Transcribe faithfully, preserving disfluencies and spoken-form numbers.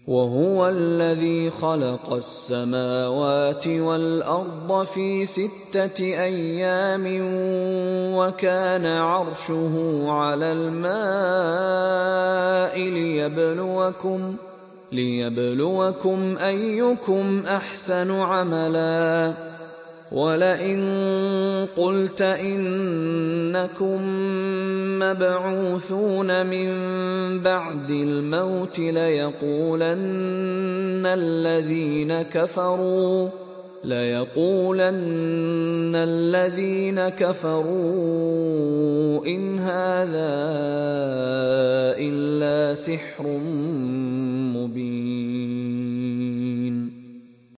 وهو الذي خلق السماوات والأرض في ستة أيام وكان عرشه على الماء ليبلوكم ليبلوكم أيكم أحسن عملا ولئن قلت إنكم مبعوثون من بعد الموت ليقولن الذين كفروا ليقولن الذين كفروا إن هذا إلا سحر مبين.